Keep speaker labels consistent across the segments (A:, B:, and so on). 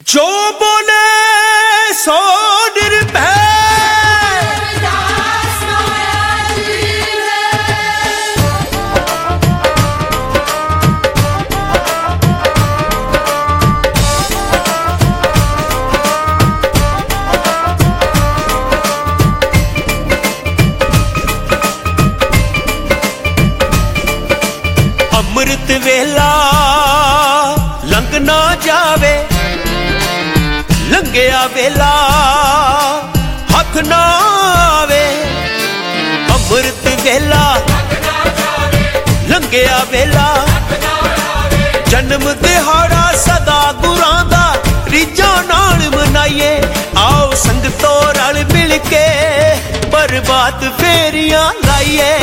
A: जो बोले सो निर्भय अमृत वेला लंघ ना जावे, लंघिया वेला हथ ना आवे। अमृत वेला लंघिया वेला जन्म दिहाड़ा सदा गुरां दा रीझां नाल मनाइए। आओ संगतों रल मिल के बरबाद फेरियां लाइए।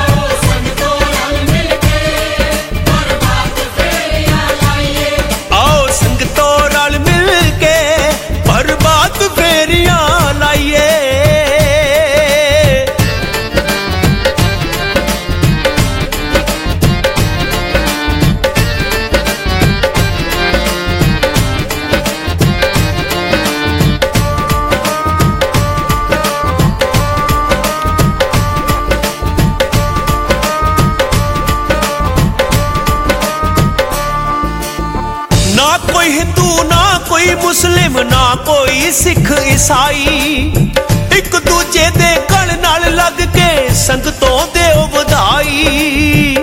A: ना कोई हिंदू ना कोई मुस्लिम ना कोई सिख ईसाई, एक दूजे दे गल नाल लग के संगतों देओ बधाई।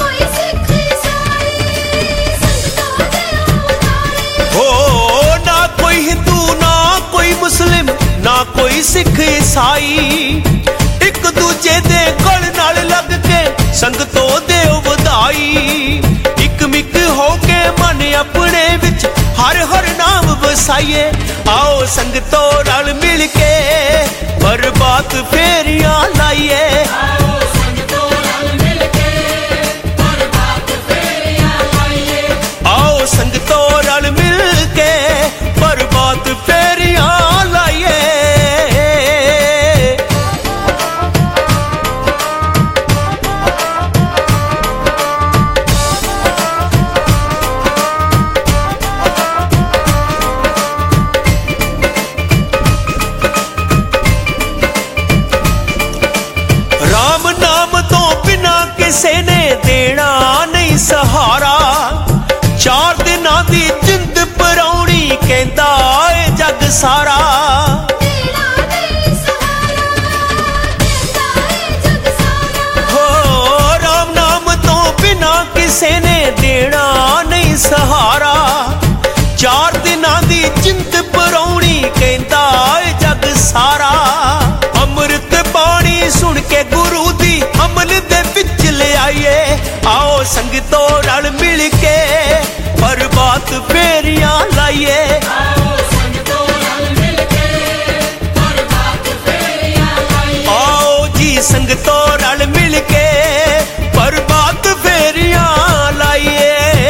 A: हो ना कोई हिंदू ना कोई मुस्लिम ना कोई सिख ईसाई, एक दूजे दे गल नाल लग के संगतों देओ बधाई। इक मिक हो के मन अपने विच हर हर नाम बसाइए। आओ संगतों रल मिल के बरबाद फेरियां लाइए। आओ संगतों रल मिल के बरबाद फेरियां लाइए। आओ संगतों रल मिल के बरबाद फेरियां लाइए। किसे ने देना नहीं सहारा, चार दिना दी जिंद पराउणी कहंदा ए जग सारा। हो राम नाम तो बिना किसे ने देना नहीं सहारा, चार दिना दी जिंद पराउणी कहंदा ए जग सारा। अमृत पानी सुन के गुरु दी अमल दे विच ले आइए। आओ संगतों रल मिल के बरबाद फेरियां लाइए। आओ संगतों रल मिल के बरबाद फेरियां लाइए। आओ जी संगतों रल मिल के बरबाद फेरियां लाइए।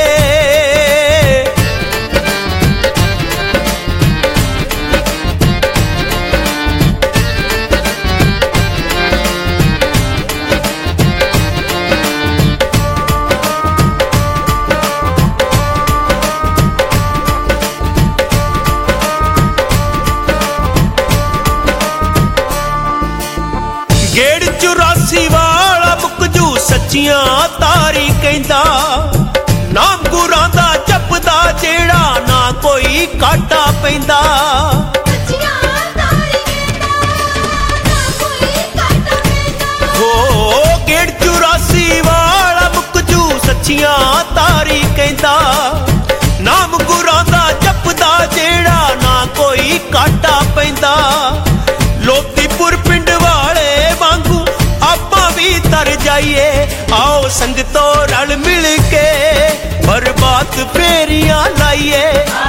A: गेड़ 84 वाला मुकजू सच्चियां तारी कहंदा, नाम गुरां दा जपदा जेड़ा ना कोई काटा पैंदा। हो गेड़ 84 वाला मुकजू सच्चियां तारी कहंदा, नाम गुरां दा जपदा जेड़ा ना कोई काटा पैंदा। लोधीपुर पिंड वाले वांगू आपां भी तर जाइए। आओ संगतों रल मिल के बरबाद फेरियां लाइए।